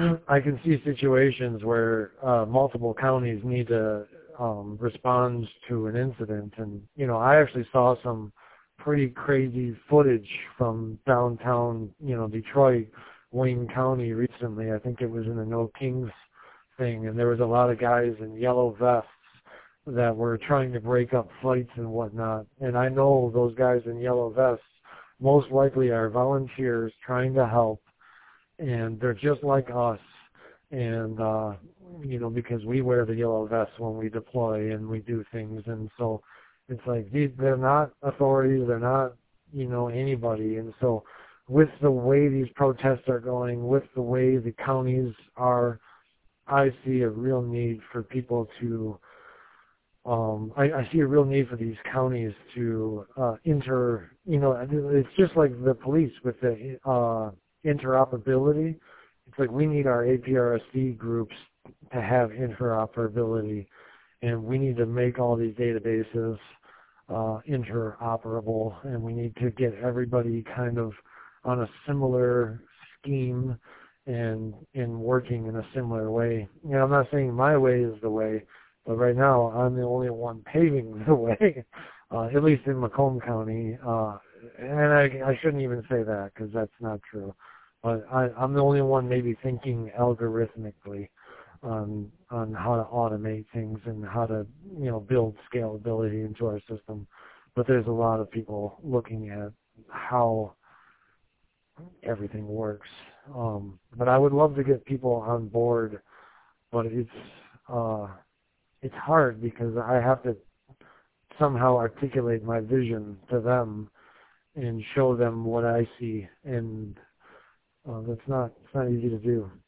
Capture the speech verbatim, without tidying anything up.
I can see situations where uh, multiple counties need to um, respond to an incident, and you know, I actually saw some pretty crazy footage from downtown, you know, Detroit, Wayne County recently. I think it was in the No Kings thing, and there was a lot of guys in yellow vests that were trying to break up fights and whatnot. And I know those guys in yellow vests most likely are volunteers trying to help, and they're just like us. And, uh, you know, because we wear the yellow vests when we deploy and we do things. And so it's like these, they're not authorities, they're not, you know, anybody. And so with the way these protests are going, with the way the counties are, I see a real need for people to, um, I, I see a real need for these counties to uh, inter, you know, it's just like the police with the uh, interoperability. It's like we need our A P R S D groups to have interoperability, and we need to make all these databases uh, interoperable, and we need to get everybody kind of on a similar scheme and and working in a similar way. You know, I'm not saying my way is the way, but right now I'm the only one paving the way, uh, at least in Macomb County. Uh, and I, I shouldn't even say that because that's not true. But I, I'm the only one maybe thinking algorithmically on on how to automate things and how to, you know, build scalability into our system. But there's a lot of people looking at how everything works. Um, but I would love to get people on board, but it's uh, it's hard because I have to somehow articulate my vision to them and show them what I see, and uh, that's not it's not easy to do.